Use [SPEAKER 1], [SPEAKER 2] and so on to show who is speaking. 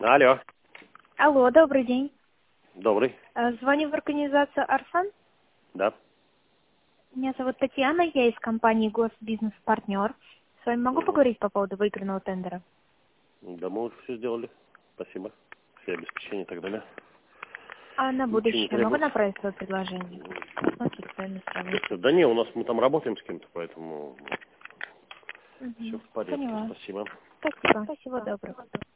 [SPEAKER 1] Алло.
[SPEAKER 2] Алло, добрый день.
[SPEAKER 1] Добрый.
[SPEAKER 2] Звоню в организацию «Арсан».
[SPEAKER 1] Да.
[SPEAKER 2] Меня зовут Татьяна, я из компании «Госбизнес-партнер». С вами могу поговорить по поводу выигранного тендера?
[SPEAKER 1] Да, мы уже все сделали. Спасибо. Все обеспечения и так далее.
[SPEAKER 2] А на
[SPEAKER 1] Ничего не
[SPEAKER 2] будущее могу
[SPEAKER 1] требуется.
[SPEAKER 2] направить свое предложение? Посмотрите, сами сравните.
[SPEAKER 1] Да не, у нас мы там работаем с кем-то, поэтому все
[SPEAKER 2] Мгм.
[SPEAKER 1] в порядке.
[SPEAKER 2] Поняла.
[SPEAKER 1] Спасибо.
[SPEAKER 2] Спасибо. Всего доброго.